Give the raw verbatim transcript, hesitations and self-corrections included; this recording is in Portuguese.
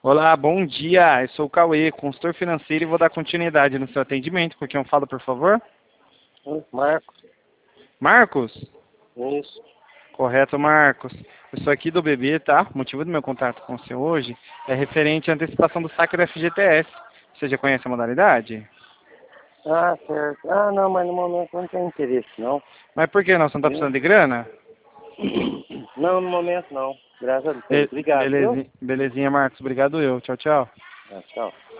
Olá, bom dia. Eu sou o Cauê, consultor financeiro e vou dar continuidade no seu atendimento. Com quem eu falo, por favor? Hum, Marcos, Marcos? isso. Correto, Marcos. Eu sou aqui do B B, tá? O motivo do meu contato com você hoje é referente à antecipação do saque do F G T S. Você já conhece a modalidade? Ah, certo. Ah, não, mas no momento não tem interesse, não. Mas por que não? Você não tá Viu? precisando de grana? Não, no momento não. Graças a Deus. Be Obrigado, viu? belezinha, belezinha, Marcos. Obrigado eu. Tchau, tchau. Ah, tchau.